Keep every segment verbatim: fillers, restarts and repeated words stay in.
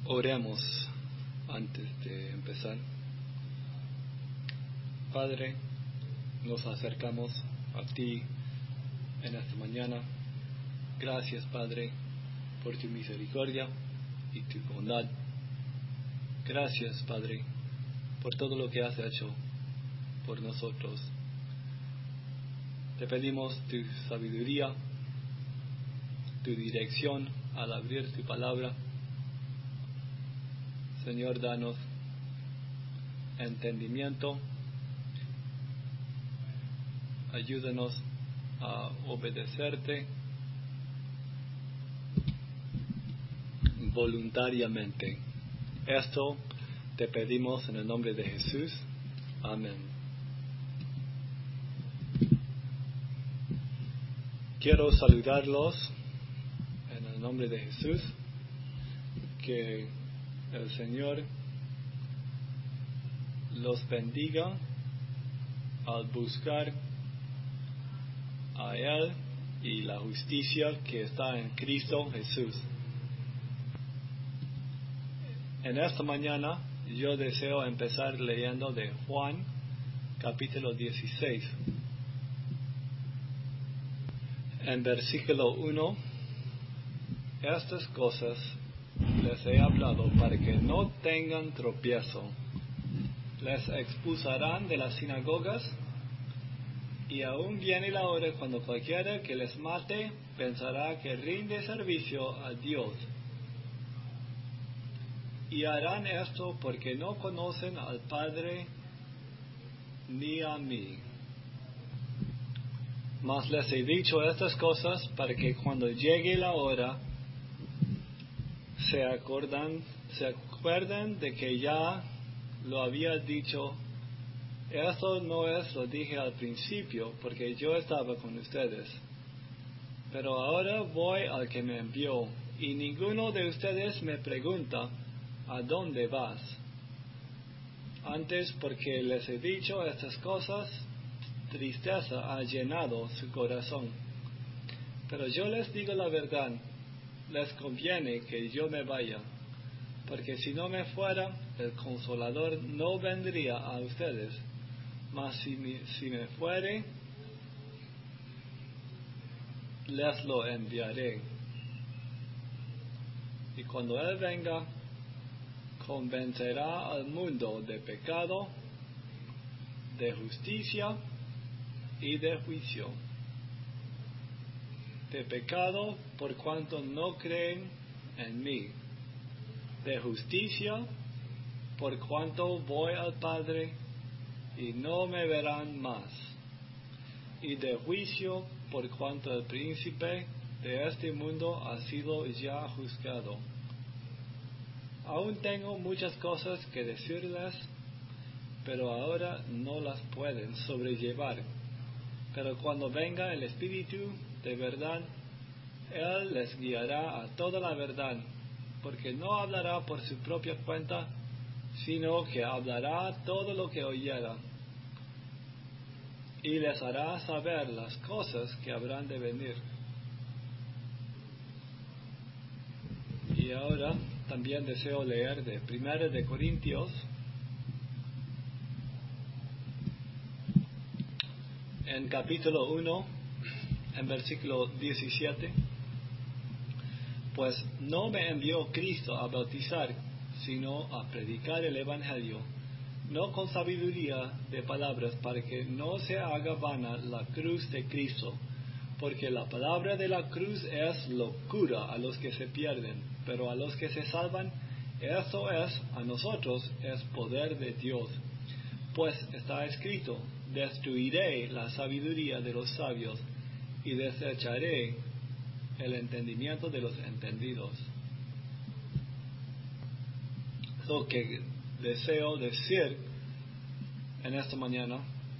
Oremos antes de empezar. Padre, nos acercamos a ti en esta mañana. Gracias, Padre, por tu misericordia y tu bondad. Gracias, Padre, por todo lo que has hecho por nosotros. Te pedimos tu sabiduría, tu dirección al abrir tu palabra. Señor, danos entendimiento. Ayúdanos a obedecerte voluntariamente. Esto te pedimos en el nombre de Jesús. Amén. Quiero saludarlos en el nombre de Jesús. Que el Señor los bendiga al buscar a Él y la justicia que está en Cristo Jesús. En esta mañana yo deseo empezar leyendo de Juan capítulo dieciséis. En versículo uno, estas cosas les he hablado para que no tengan tropiezo. Les expulsarán de las sinagogas, y aún viene la hora cuando cualquiera que les mate pensará que rinde servicio a Dios. Y harán esto porque no conocen al Padre ni a mí. Mas les he dicho estas cosas para que cuando llegue la hora se acordan, se acuerden de que ya lo había dicho. Esto no es lo dije al principio, porque yo estaba con ustedes. Pero ahora voy al que me envió, y ninguno de ustedes me pregunta, ¿a dónde vas? Antes, porque les he dicho estas cosas, tristeza ha llenado su corazón. Pero yo les digo la verdad, les conviene que yo me vaya, porque si no me fuera, el Consolador no vendría a ustedes. Mas si me, si me fuere, les lo enviaré. Y cuando Él venga, convencerá al mundo de pecado, de justicia y de juicio. De pecado, por cuanto no creen en mí. De justicia, por cuanto voy al Padre y no me verán más. Y de juicio, por cuanto el príncipe de este mundo ha sido ya juzgado. Aún tengo muchas cosas que decirles, pero ahora no las pueden sobrellevar. Pero cuando venga el Espíritu de verdad, Él les guiará a toda la verdad, porque no hablará por su propia cuenta, sino que hablará todo lo que oyera, y les hará saber las cosas que habrán de venir. Y ahora también deseo leer de Primera de Corintios, en capítulo uno, en versículo diecisiete. Pues no me envió Cristo a bautizar, sino a predicar el Evangelio, no con sabiduría de palabras, para que no se haga vana la cruz de Cristo, porque la palabra de la cruz es locura a los que se pierden, pero a los que se salvan, eso es, a nosotros, es poder de Dios. Pues está escrito, destruiré la sabiduría de los sabios, y desecharé el entendimiento de los entendidos. Lo que deseo decir en esta mañana,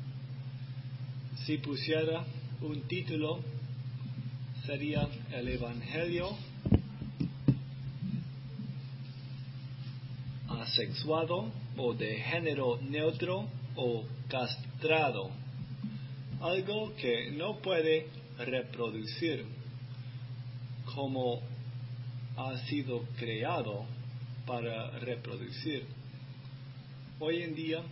si pusiera un título, sería el Evangelio asexuado, o de género neutro, o castrado. Algo que no puede reproducir como ha sido creado para reproducir. Hoy en día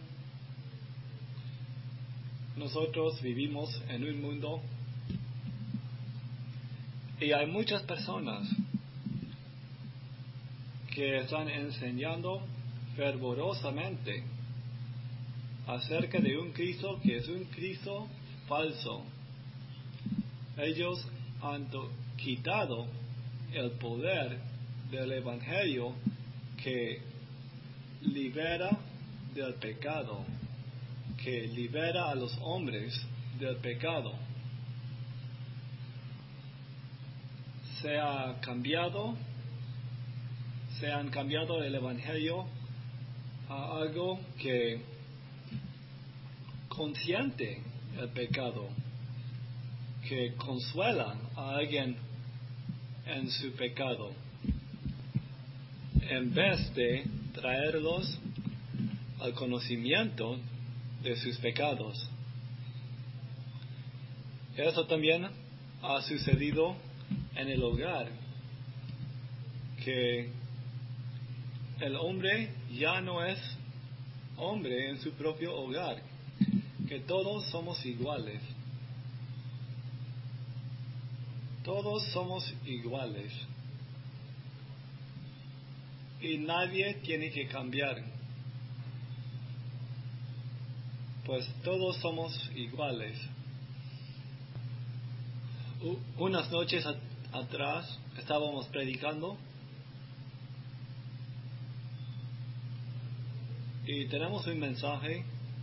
nosotros vivimos en un mundo y hay muchas personas que están enseñando fervorosamente acerca de un Cristo que es un Cristo falso. Ellos han quitado el poder del Evangelio que libera del pecado, que libera a los hombres del pecado. Se ha cambiado, se han cambiado el Evangelio a algo que consiente el pecado, que consuela a alguien en su pecado, en vez de traerlos al conocimiento de sus pecados. Eso también ha sucedido en el hogar, que el hombre ya no es hombre en su propio hogar, que todos somos iguales. Todos somos iguales. Y nadie tiene que cambiar. Pues todos somos iguales. U- unas noches at- atrás estábamos predicando y tenemos un mensaje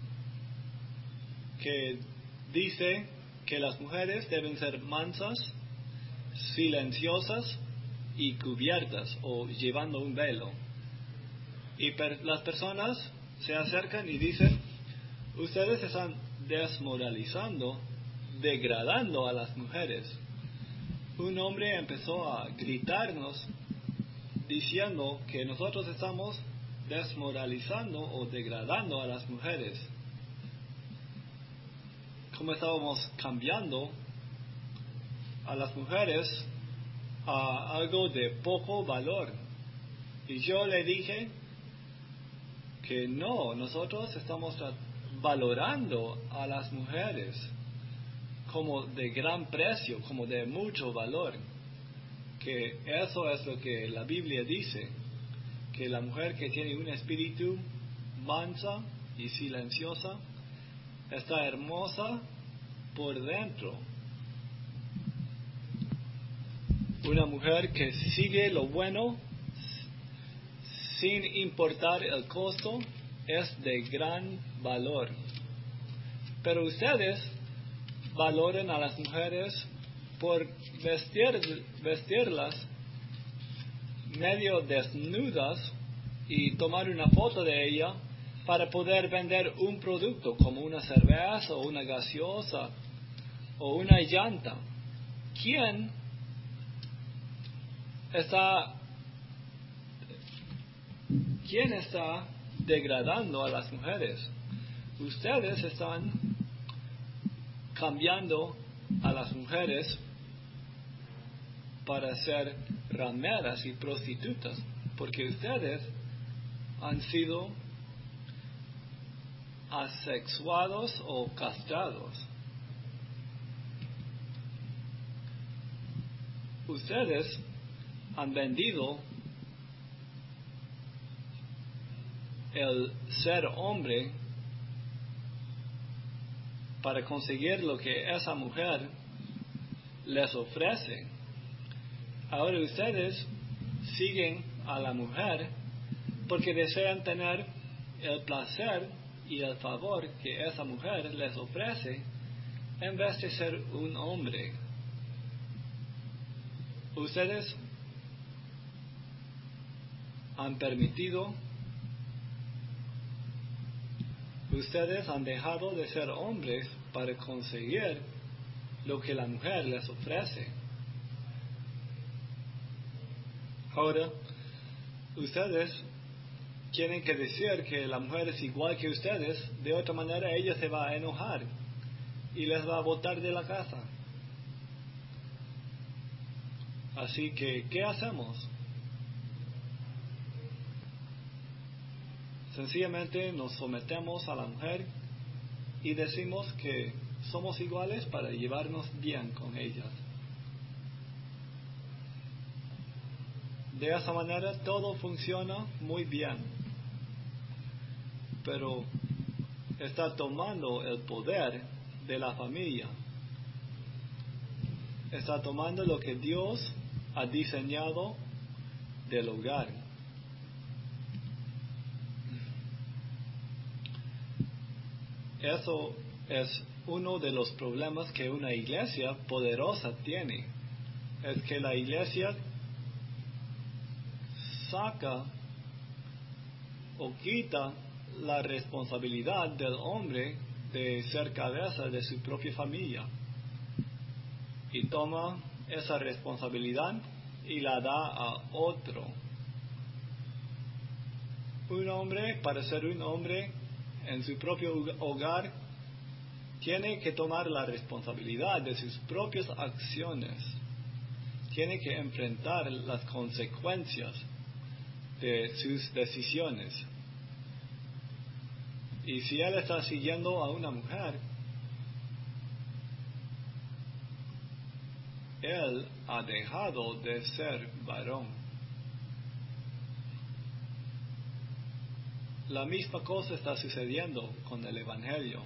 que dice que las mujeres deben ser mansas, silenciosas y cubiertas o llevando un velo. Y per- las personas se acercan y dicen: ustedes están desmoralizando, degradando a las mujeres. Un hombre empezó a gritarnos diciendo que nosotros estamos desmoralizando o degradando a las mujeres. Como estábamos cambiando a las mujeres a algo de poco valor. Y yo le dije que no, nosotros estamos valorando a las mujeres como de gran precio, como de mucho valor. Que eso es lo que la Biblia dice, que la mujer que tiene un espíritu mansa y silenciosa está hermosa por dentro. Una mujer que sigue lo bueno sin importar el costo es de gran valor. Pero ustedes valoran a las mujeres por vestir, vestirlas medio desnudas y tomar una foto de ella para poder vender un producto como una cerveza o una gaseosa o una llanta. ¿Quién está quién está degradando a las mujeres? Ustedes están cambiando a las mujeres para ser rameras y prostitutas, porque ustedes han sido asexuados o castrados. Ustedes han vendido el ser hombre para conseguir lo que esa mujer les ofrece. Ahora ustedes siguen a la mujer porque desean tener el placer y el favor que esa mujer les ofrece en vez de ser un hombre. Ustedes han permitido, ustedes han dejado de ser hombres para conseguir lo que la mujer les ofrece. Ahora, ustedes tienen que decir que la mujer es igual que ustedes, de otra manera ella se va a enojar y les va a botar de la casa. Así que, ¿qué hacemos? sencillamente nos sometemos a la mujer y decimos que somos iguales para llevarnos bien con ellas. De esa manera todo funciona muy bien, pero está tomando el poder de la familia, está tomando lo que Dios ha diseñado del hogar. Eso es uno de los problemas que una iglesia poderosa tiene, es que la iglesia saca o quita la responsabilidad del hombre de ser cabeza de su propia familia y toma esa responsabilidad y la da a otro. Un hombre, para ser un hombre en su propio hogar, tiene que tomar la responsabilidad de sus propias acciones, tiene que enfrentar las consecuencias de sus decisiones. Y si él está siguiendo a una mujer, él ha dejado de ser varón. La misma cosa está sucediendo con el Evangelio.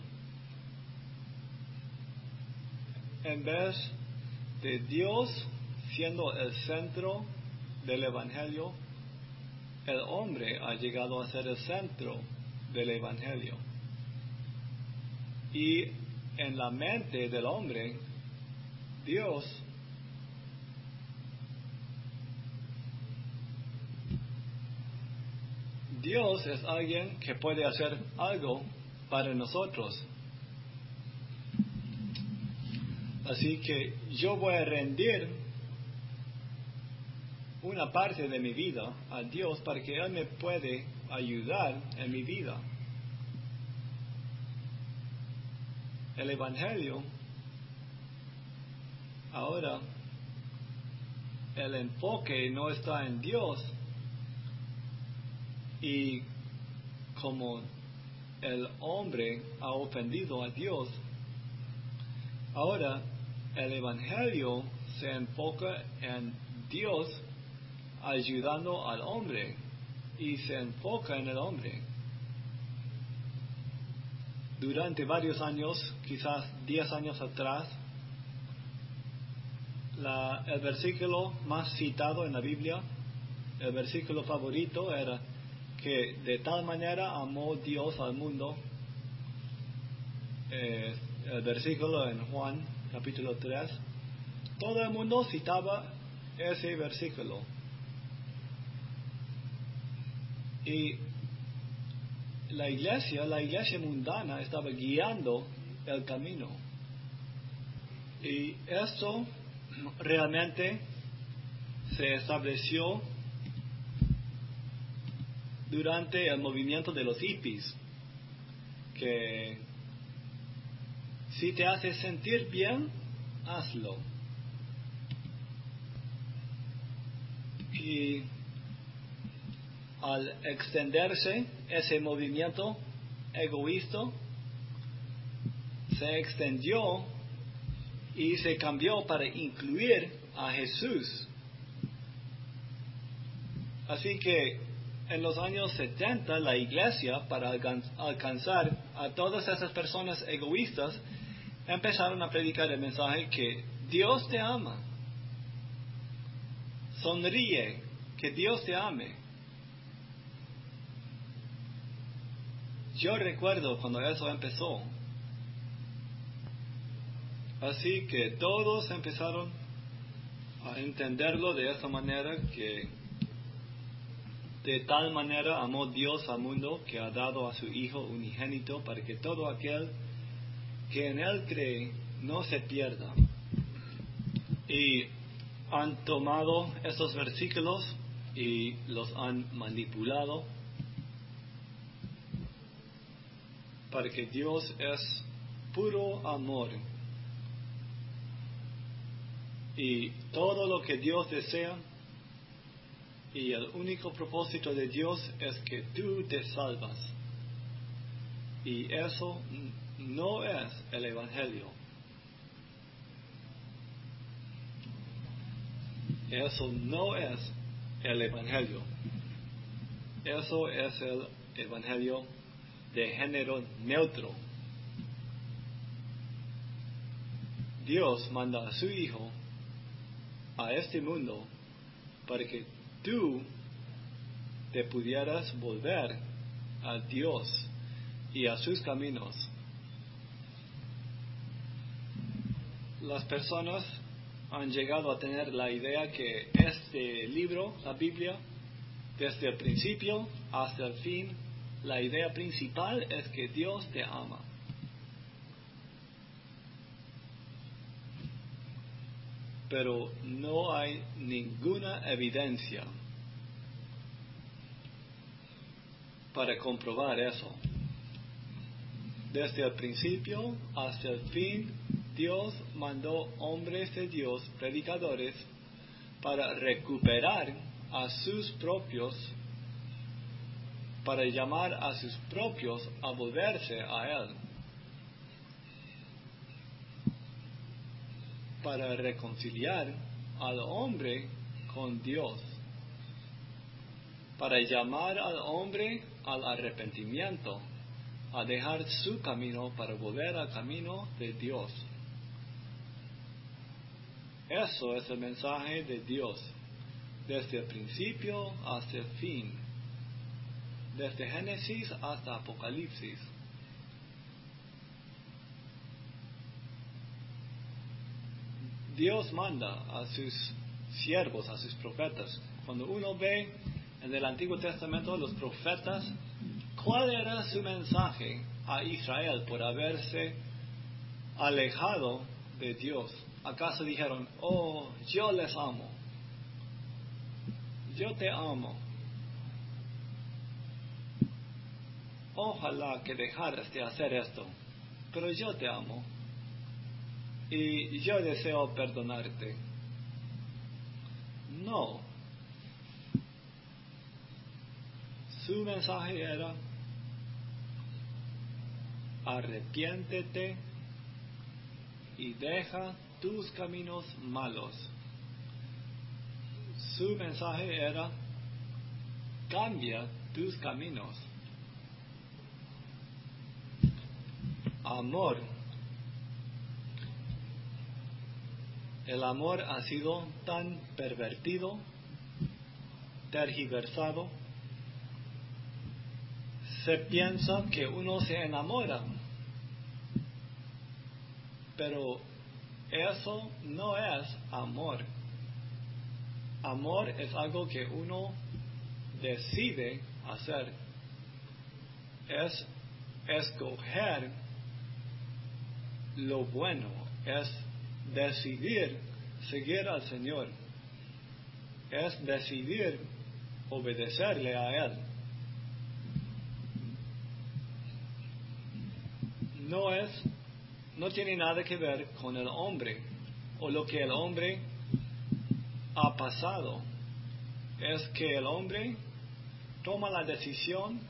En vez de Dios siendo el centro del Evangelio, el hombre ha llegado a ser el centro del Evangelio. Y en la mente del hombre, Dios Dios es alguien que puede hacer algo para nosotros. Así que yo voy a rendir una parte de mi vida a Dios para que Él me puede ayudar en mi vida. El Evangelio, ahora, el enfoque no está en Dios, y como el hombre ha ofendido a Dios, ahora el Evangelio se enfoca en Dios ayudando al hombre y se enfoca en el hombre. Durante varios años, quizás diez años atrás, la, el versículo más citado en la Biblia, el versículo favorito era que de tal manera amó Dios al mundo. Eh, el versículo en Juan capítulo tres, todo el mundo citaba ese versículo. Y la iglesia, la iglesia mundana estaba guiando el camino. Y esto realmente se estableció durante el movimiento de los hippies, que si te hace sentir bien, hazlo. Y al extenderse ese movimiento egoísta, se extendió y se cambió para incluir a Jesús. Así que en los años setenta, la iglesia, para alcanzar a todas esas personas egoístas, empezaron a predicar el mensaje que Dios te ama. Sonríe, que Dios te ame. Yo recuerdo cuando eso empezó. Así que todos empezaron a entenderlo de esa manera, que de tal manera amó Dios al mundo que ha dado a su Hijo unigénito para que todo aquel que en Él cree no se pierda. Y han tomado esos versículos y los han manipulado para que Dios es puro amor. Y todo lo que Dios desea Y el único propósito de Dios es que tú te salvas. Y eso no es el Evangelio. Eso no es el Evangelio. Eso es el Evangelio de género neutro. Dios manda a su Hijo a este mundo para que tú te pudieras volver a Dios y a sus caminos. Las personas han llegado a tener la idea que este libro, la Biblia, desde el principio hasta el fin, la idea principal es que Dios te ama. Pero no hay ninguna evidencia para comprobar eso. Desde el principio hasta el fin, Dios mandó hombres de Dios, predicadores, para recuperar a sus propios, para llamar a sus propios a volverse a Él, para reconciliar al hombre con Dios, para llamar al hombre al arrepentimiento, a dejar su camino para volver al camino de Dios. Eso es el mensaje de Dios, desde el principio hasta el fin, desde Génesis hasta Apocalipsis. Dios manda a sus siervos, a sus profetas. Cuando uno ve en el Antiguo Testamento los profetas, ¿cuál era su mensaje a Israel por haberse alejado de Dios? ¿Acaso dijeron, oh, yo les amo, yo te amo, ojalá que dejaras de hacer esto, pero yo te amo y yo deseo perdonarte? No. Su mensaje era, arrepiéntete y deja tus caminos malos. Su mensaje era, cambia tus caminos. Amor. El amor ha sido tan pervertido, tergiversado. Se piensa que uno se enamora, pero eso no es amor. Amor es algo que uno decide hacer. Es escoger lo bueno, es decidir seguir al Señor, es decidir obedecerle a Él. No es, no tiene nada que ver con el hombre o lo que el hombre ha pasado. Es que el hombre toma la decisión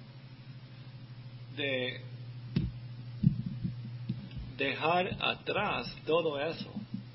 de dejar atrás todo eso.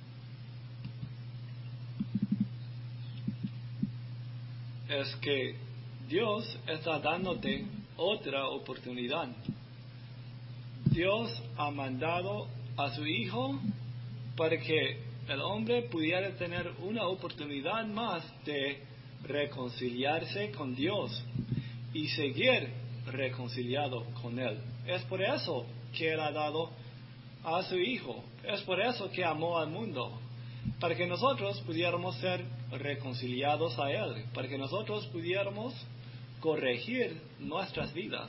Es que Dios está dándote otra oportunidad. Dios ha mandado a su Hijo para que el hombre pudiera tener una oportunidad más de reconciliarse con Dios y seguir reconciliado con Él. Es por eso que Él ha dado a su Hijo. Es por eso que amó al mundo, para que nosotros pudiéramos ser reconciliados a Él, para que nosotros pudiéramos corregir nuestras vidas.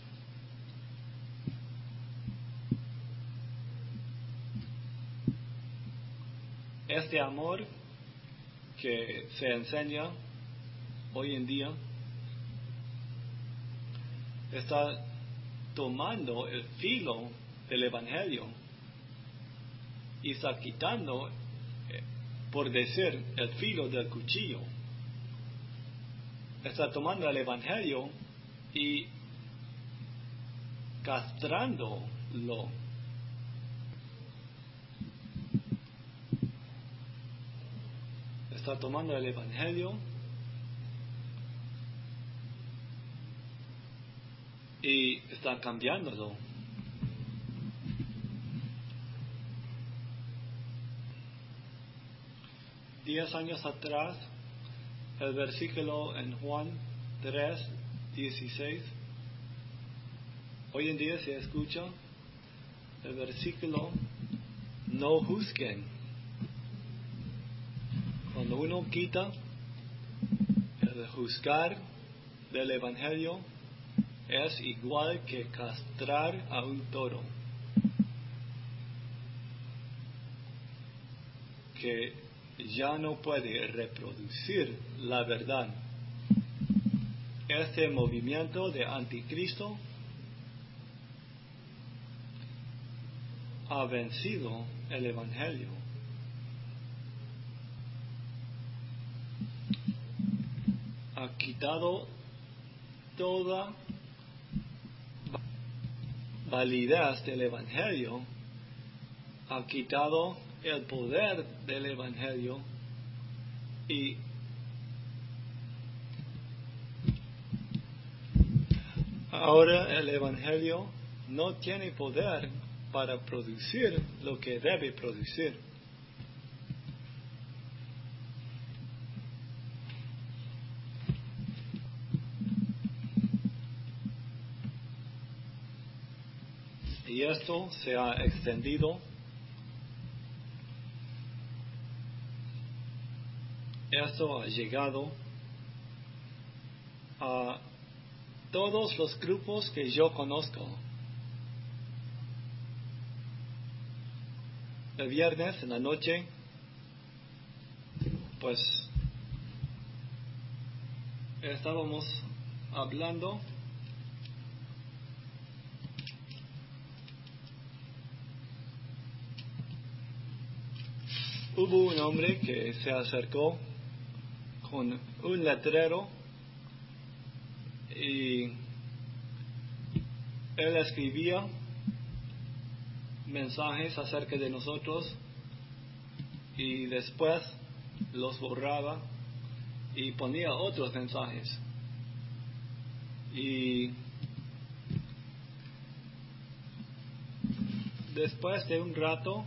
Este amor que se enseña hoy en día está tomando el filo del Evangelio y está quitando, por decir, el filo del cuchillo. está tomando el Evangelio y castrándolo. Está tomando el Evangelio y está cambiándolo. Diez años atrás, el versículo en Juan tres, dieciséis, hoy en día se escucha el versículo: no juzguen. Cuando uno quita el juzgar del Evangelio, es igual que castrar a un toro, que ya no puede reproducir la verdad. Este movimiento de anticristo ha vencido el Evangelio. Ha quitado toda validez del Evangelio, ha quitado el poder del Evangelio y ahora el Evangelio no tiene poder para producir lo que debe producir. Y esto se ha extendido. Esto ha llegado a todos los grupos que yo conozco. El viernes en la noche, pues estábamos hablando hubo un hombre que se acercó con un letrero y él escribía mensajes acerca de nosotros y después los borraba y ponía otros mensajes. Y después de un rato,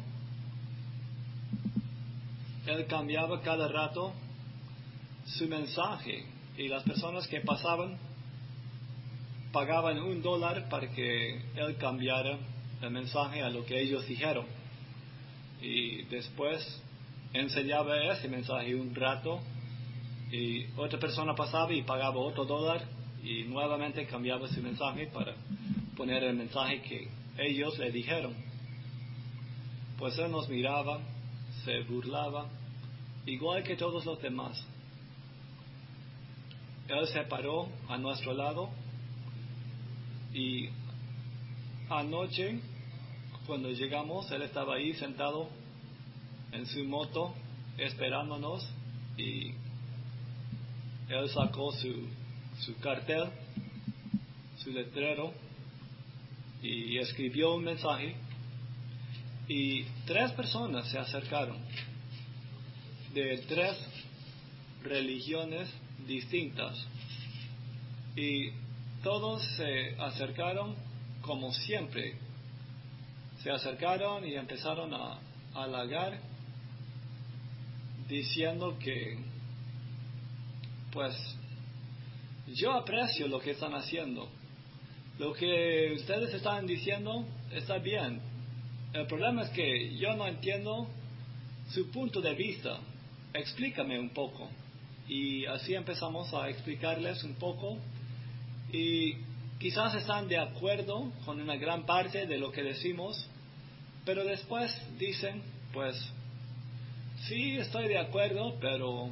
él cambiaba cada rato su mensaje y las personas que pasaban pagaban un dólar para que él cambiara el mensaje a lo que ellos dijeron. Y después enseñaba ese mensaje un rato y otra persona pasaba y pagaba otro dólar y nuevamente cambiaba su mensaje para poner el mensaje que ellos le dijeron. Pues él nos miraba, se burlaba, igual que todos los demás. Él se paró a nuestro lado y anoche, cuando llegamos, él estaba ahí sentado en su moto esperándonos y él sacó su, su cartel, su letrero y escribió un mensaje y tres personas se acercaron de tres religiones distintas y todos se acercaron como siempre. Se acercaron y empezaron a halagar diciendo que pues yo aprecio lo que están haciendo, lo que ustedes están diciendo está bien, el problema es que yo no entiendo su punto de vista, explícame un poco. Y así empezamos a explicarles un poco y quizás están de acuerdo con una gran parte de lo que decimos, pero después dicen, pues sí, estoy de acuerdo, pero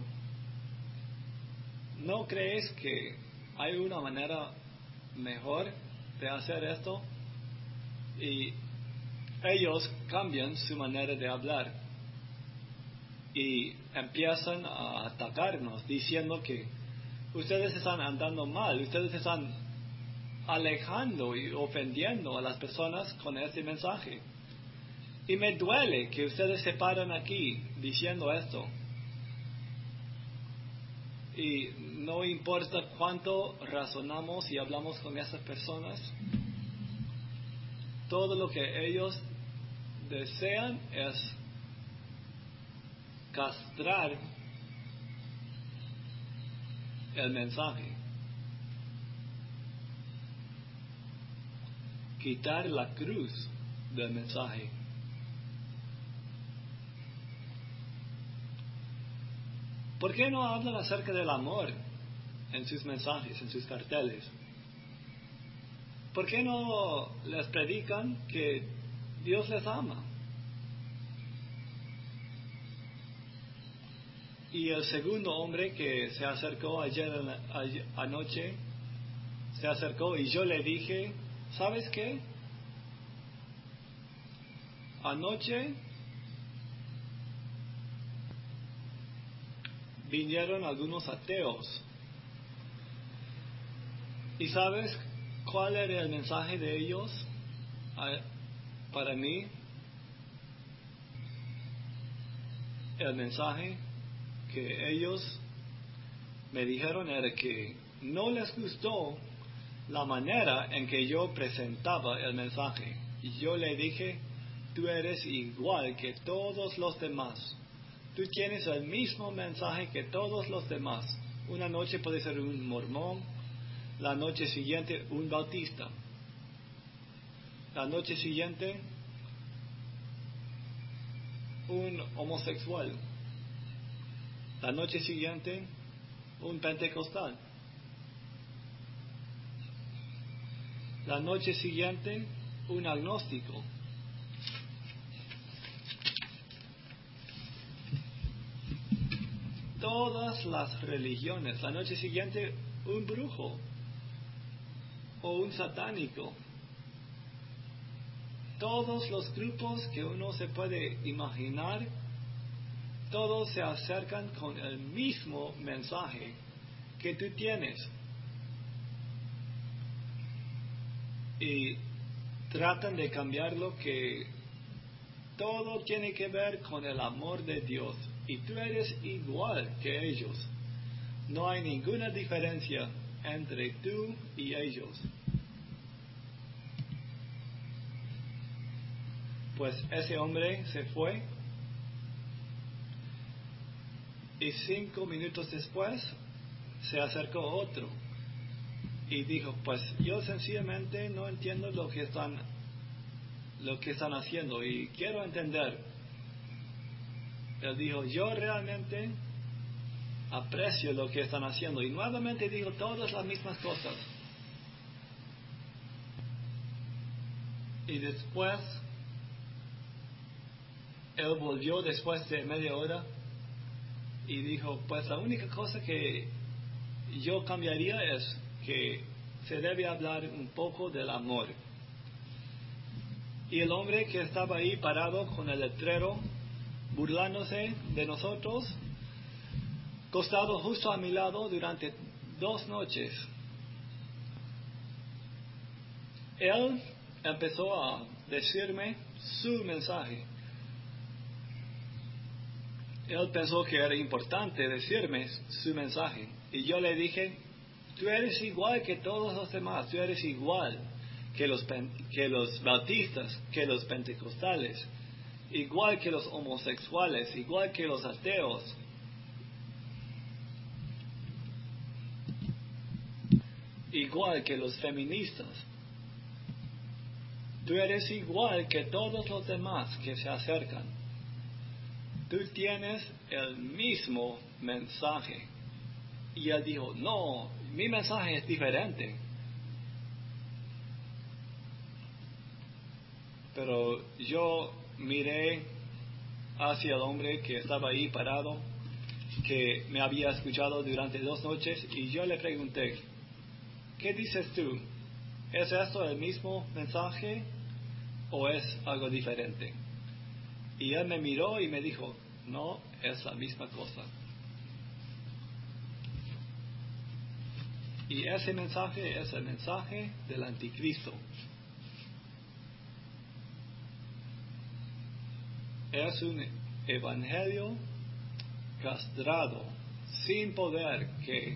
¿no crees que hay una manera mejor de hacer esto? Y ellos cambian su manera de hablar y empiezan a atacarnos diciendo que ustedes están andando mal, ustedes están alejando y ofendiendo a las personas con este mensaje. Y me duele que ustedes se paran aquí diciendo esto. Y no importa cuánto razonamos y hablamos con esas personas, todo lo que ellos desean es castrar el mensaje, quitar la cruz del mensaje. ¿Por qué no hablan acerca del amor en sus mensajes, en sus carteles? ¿Por qué no les predican que Dios les ama? Y el segundo hombre que se acercó ayer, ayer anoche, se acercó y yo le dije, ¿sabes qué? Anoche vinieron algunos ateos. ¿Y sabes cuál era el mensaje de ellos para mí? El mensaje que ellos me dijeron era que no les gustó la manera en que yo presentaba el mensaje. Y yo le dije, tú eres igual que todos los demás. Tú tienes el mismo mensaje que todos los demás. Una noche puede ser un mormón, la noche siguiente un bautista, la noche siguiente un homosexual, la noche siguiente un pentecostal, la noche siguiente un agnóstico. Todas las religiones, la noche siguiente un brujo o un satánico. Todos los grupos que uno se puede imaginar, todos se acercan con el mismo mensaje que tú tienes. Y tratan de cambiar lo que todo tiene que ver con el amor de Dios. Y tú eres igual que ellos. No hay ninguna diferencia entre tú y ellos. Pues ese hombre se fue y cinco minutos después se acercó otro y dijo, pues yo sencillamente no entiendo lo que están lo que están haciendo y quiero entender. Él dijo, yo realmente aprecio lo que están haciendo. Y nuevamente dijo todas las mismas cosas. Y después, él volvió después de media hora y dijo, pues la única cosa que yo cambiaría es que se debe hablar un poco del amor. Y el hombre que estaba ahí parado con el letrero, burlándose de nosotros, costado justo a mi lado durante dos noches. Él empezó a decirme su mensaje. Él pensó que era importante decirme su mensaje. Y yo le dije, tú eres igual que todos los demás, tú eres igual que los, que los bautistas, que los pentecostales, igual que los homosexuales, igual que los ateos. Igual que los feministas. Tú eres igual que todos los demás que se acercan. Tú tienes el mismo mensaje. Y él dijo, no, mi mensaje es diferente. Pero yo miré hacia el hombre que estaba ahí parado, que me había escuchado durante dos noches, y yo le pregunté, ¿qué dices tú? ¿Es esto el mismo mensaje o es algo diferente? Y él me miró y me dijo, no, es la misma cosa. Y ese mensaje es el mensaje del anticristo. Es un evangelio castrado, sin poder, que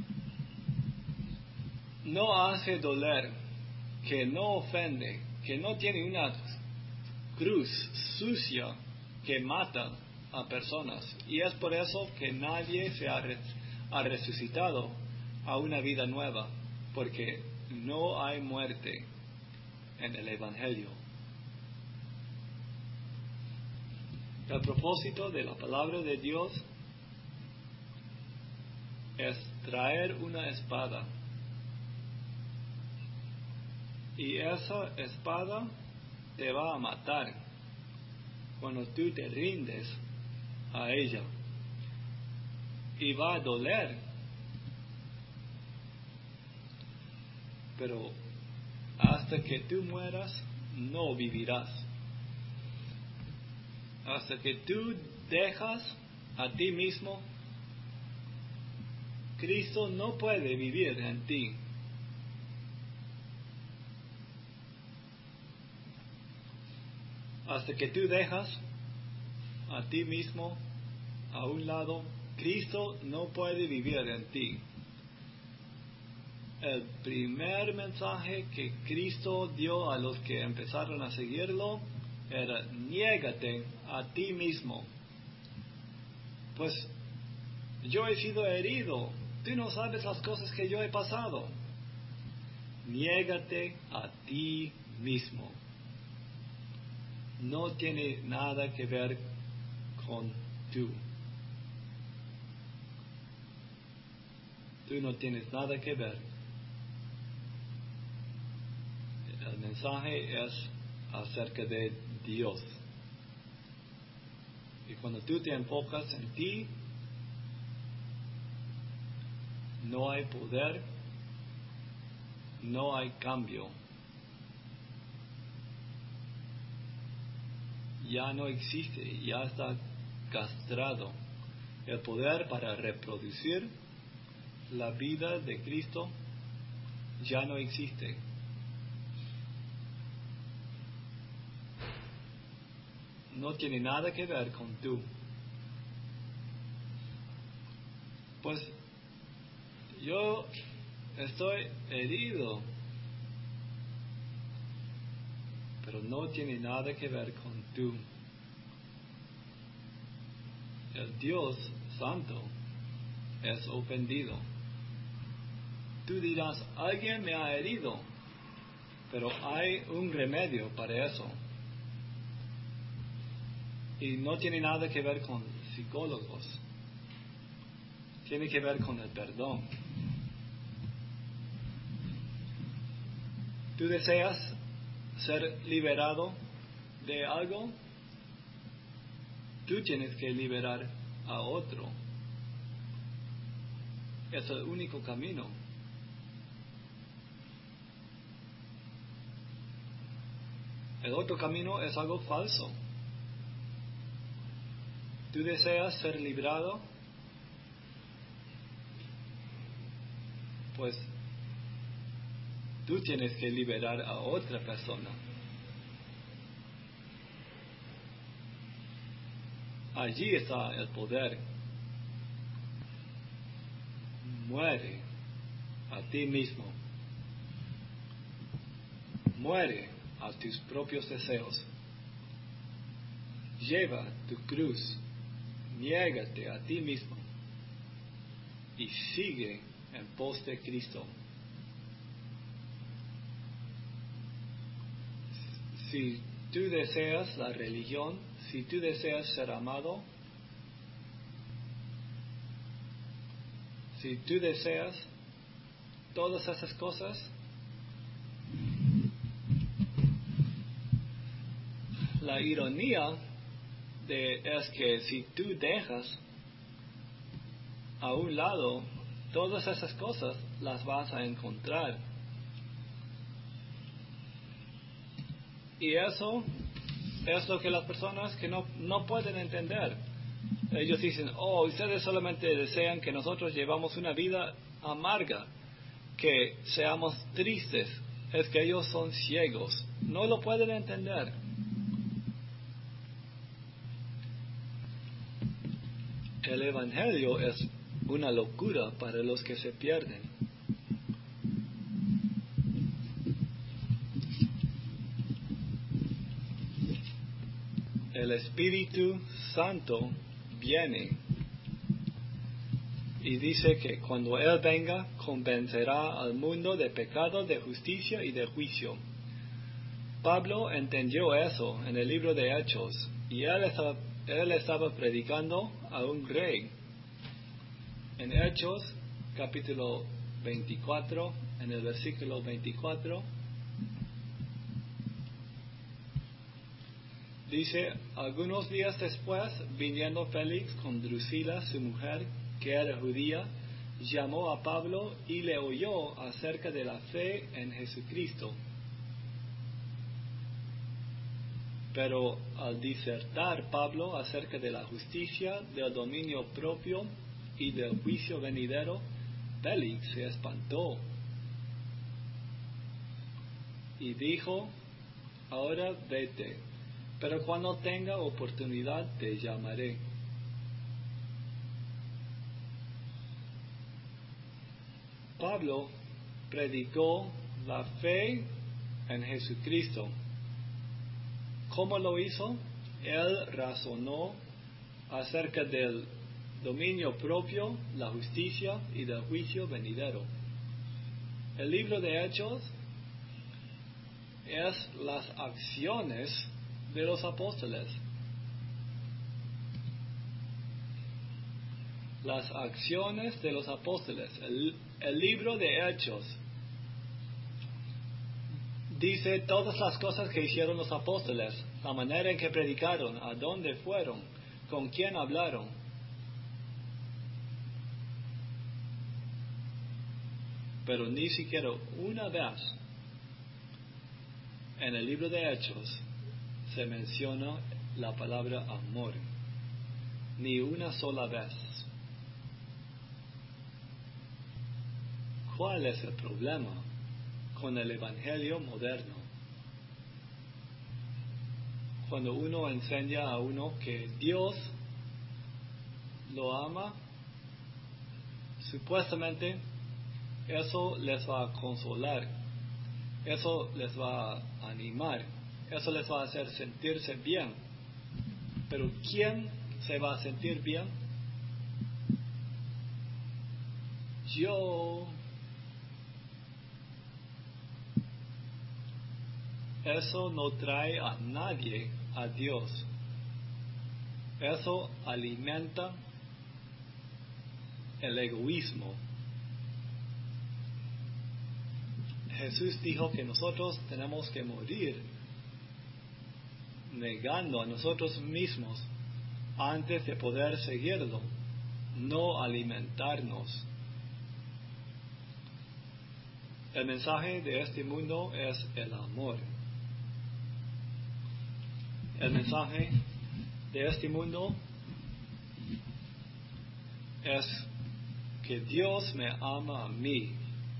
no hace doler, que no ofende, que no tiene una cruz sucia que mata a personas. Y es por eso que nadie se ha, ha resucitado a una vida nueva, porque no hay muerte en el evangelio. El propósito de la palabra de Dios es traer una espada. Y esa espada te va a matar cuando tú te rindes a ella. Y va a doler. Pero hasta que tú mueras, no vivirás. Hasta que tú dejas a ti mismo, Cristo no puede vivir en ti. Hasta que tú dejas a ti mismo a un lado, Cristo no puede vivir en ti. El primer mensaje que Cristo dio a los que empezaron a seguirlo era: niégate a ti mismo. Pues yo he sido herido, tú no sabes las cosas que yo he pasado. Niégate a ti mismo. No tiene nada que ver con tú. Tú no tienes nada que ver. El mensaje es acerca de Dios. Y cuando tú te enfocas en ti, no hay poder, no hay cambio. Ya no existe, ya está castrado. El poder para reproducir la vida de Cristo ya no existe. No tiene nada que ver con tú. Pues yo estoy herido, pero no tiene nada que ver con tú. El Dios Santo es ofendido. Tú dirás: alguien me ha herido, pero hay un remedio para eso. Y no tiene nada que ver con psicólogos. Tiene que ver con el perdón. ¿Tú deseas ser liberado de algo? Tú tienes que liberar a otro. Es el único camino. El otro camino es algo falso. ¿Tú deseas ser librado? Pues tú tienes que liberar a otra persona. Allí está el poder. Muere a ti mismo. Muere a tus propios deseos. Lleva tu cruz. Niégate a ti mismo. Y sigue en pos de Cristo. Si tú deseas la religión, si tú deseas ser amado, si tú deseas todas esas cosas, la ironía de, es que si tú dejas a un lado todas esas cosas, las vas a encontrar. Y eso es lo que las personas que no, no pueden entender. Ellos dicen: oh, ustedes solamente desean que nosotros llevamos una vida amarga. que seamos tristes, es que ellos son ciegos, no lo pueden entender. El Evangelio es una locura para los que se pierden. El Espíritu Santo viene y dice que cuando Él venga convencerá al mundo de pecado, de justicia y de juicio. Pablo entendió eso en el libro de Hechos y él estaba, él estaba predicando a un rey. En Hechos capítulo veinticuatro, en el versículo veinticuatro, dice: algunos días después, viniendo Félix con Drusila, su mujer, que era judía, llamó a Pablo y le oyó acerca de la fe en Jesucristo. Pero al disertar Pablo acerca de la justicia, del dominio propio y del juicio venidero, Félix se espantó y dijo: ahora vete, pero cuando tenga oportunidad te llamaré. Pablo predicó la fe en Jesucristo. ¿Cómo lo hizo? Él razonó acerca del dominio propio, la justicia y del juicio venidero. El libro de Hechos es las acciones de los apóstoles. Las acciones de los apóstoles. El, el libro de Hechos dice todas las cosas que hicieron los apóstoles, la manera en que predicaron, a dónde fueron, con quién hablaron. Pero ni siquiera una vez en el libro de Hechos se menciona la palabra amor. Ni una sola vez. ¿Cuál es el problema con el Evangelio moderno? Cuando uno enseña a uno que Dios lo ama, supuestamente eso les va a consolar, eso les va a animar, eso les va a hacer sentirse bien. Pero ¿quién se va a sentir bien? Yo. Eso no trae a nadie a Dios. Eso alimenta el egoísmo. Jesús dijo que nosotros tenemos que morir negando a nosotros mismos antes de poder seguirlo, no alimentarnos. El mensaje de este mundo es el amor. El mensaje de este mundo es que Dios me ama a mí.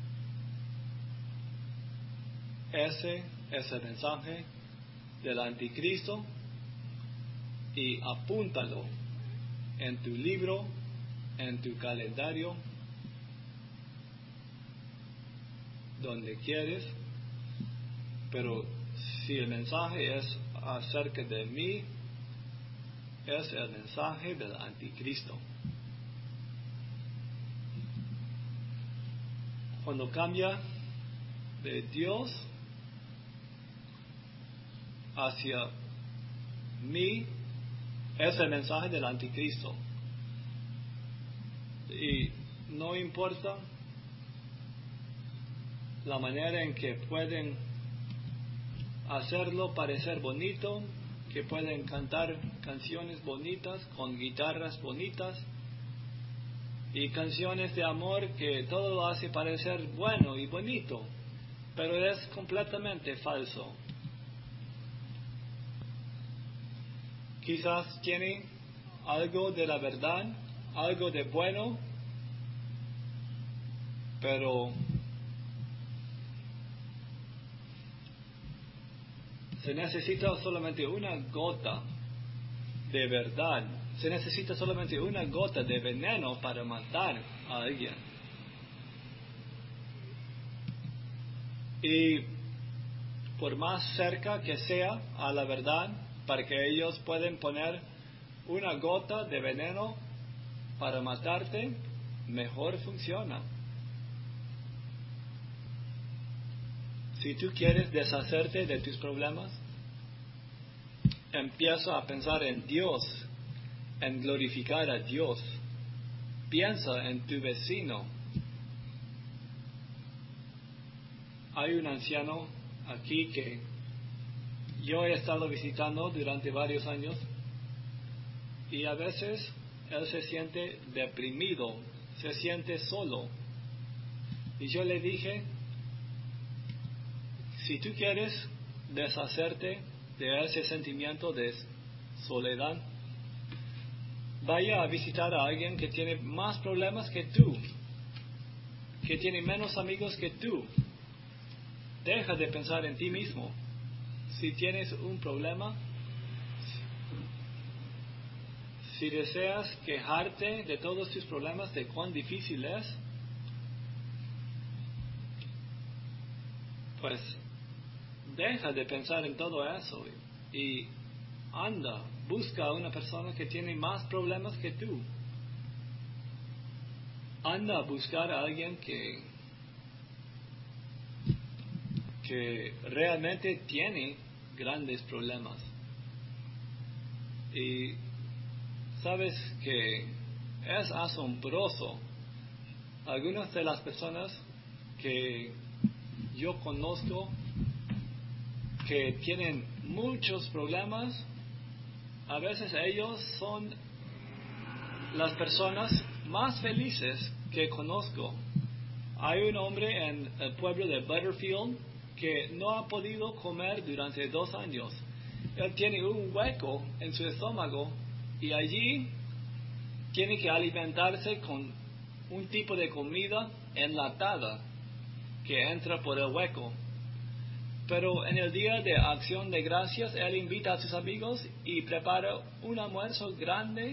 Ese es el mensaje del anticristo, y apúntalo en tu libro, en tu calendario, donde quieres. Pero si el mensaje es acerca de mí, es el mensaje del anticristo. Cuando cambia de Dios hacia mí, es el mensaje del anticristo. Y no importa la manera en que pueden hacerlo parecer bonito, que pueden cantar canciones bonitas con guitarras bonitas y canciones de amor que todo lo hace parecer bueno y bonito, pero es completamente falso. Quizás tiene algo de la verdad, algo de bueno, pero Se necesita solamente una gota de verdad. Se necesita solamente una gota de veneno para matar a alguien. Y por más cerca que sea a la verdad, para que ellos puedan poner una gota de veneno para matarte, mejor funciona. Si tú quieres deshacerte de tus problemas, empieza a pensar en Dios, en glorificar a Dios. Piensa en tu vecino. Hay un anciano aquí que yo he estado visitando durante varios años y a veces él se siente deprimido, se siente solo. Y yo le dije, si tú quieres deshacerte de ese sentimiento de soledad, vaya a visitar a alguien que tiene más problemas que tú, que tiene menos amigos que tú. Deja de pensar en ti mismo. Si tienes un problema, si deseas quejarte de todos tus problemas, de cuán difícil es, pues deja de pensar en todo eso y anda, busca a una persona que tiene más problemas que tú. Anda a buscar a alguien que, que realmente tiene grandes problemas. Y sabes que es asombroso. Algunas de las personas que yo conozco que tienen muchos problemas, a veces ellos son las personas más felices que conozco. Hay un hombre en el pueblo de Butterfield que no ha podido comer durante dos años. Él tiene un hueco en su estómago y allí tiene que alimentarse con un tipo de comida enlatada que entra por el hueco. Pero en el día de acción de gracias, él invita a sus amigos y prepara un almuerzo grande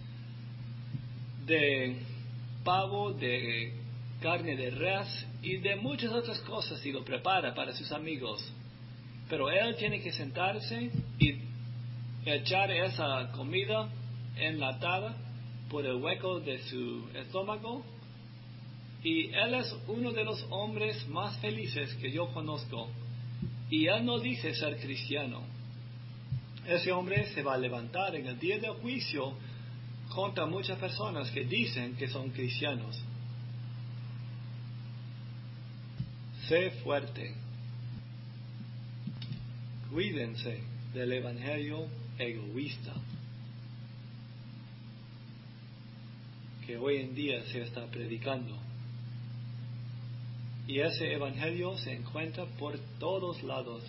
de pavo, de carne de res y de muchas otras cosas, y lo prepara para sus amigos. Pero él tiene que sentarse y echar esa comida enlatada por el hueco de su estómago, y él es uno de los hombres más felices que yo conozco. Y él no dice ser cristiano. Ese hombre se va a levantar en el día del juicio contra muchas personas que dicen que son cristianos. Sé fuerte. Cuídense del evangelio egoísta que hoy en día se está predicando. Y ese evangelio se encuentra por todos lados.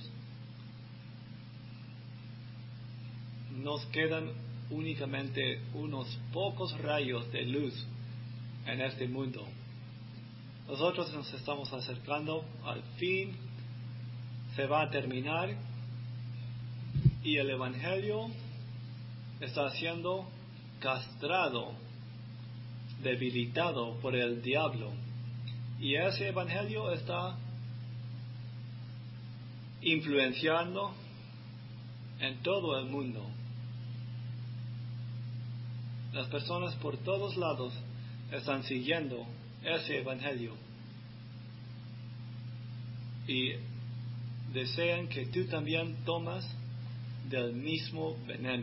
Nos quedan únicamente unos pocos rayos de luz en este mundo. Nosotros nos estamos acercando al fin, se va a terminar y el evangelio está siendo castrado, debilitado por el diablo. Y ese evangelio está influenciando en todo el mundo. Las personas por todos lados están siguiendo ese evangelio y desean que tú también tomas del mismo veneno.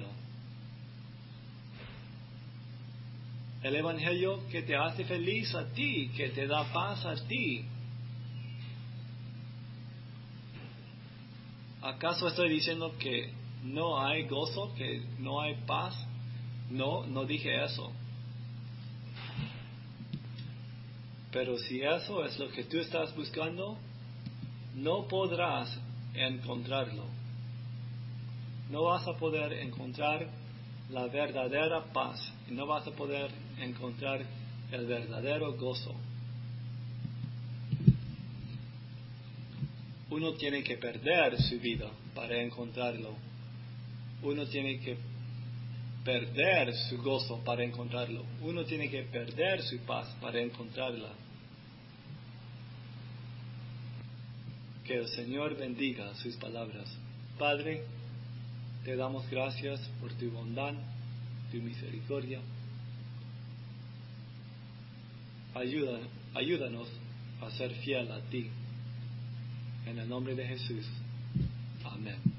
El evangelio que te hace feliz a ti, que te da paz a ti. ¿Acaso estoy diciendo que no hay gozo, que no hay paz? No, no dije eso. Pero si eso es lo que tú estás buscando, no podrás encontrarlo. No vas a poder encontrar la verdadera paz y no vas a poder encontrar el verdadero gozo. Uno tiene que perder su vida para encontrarlo. Uno tiene que perder su gozo para encontrarlo. Uno tiene que perder su paz para encontrarla. Que el Señor bendiga sus palabras. Padre, te damos gracias por tu bondad, tu misericordia. Ayuda, ayúdanos a ser fiel a ti. En el nombre de Jesús. Amén.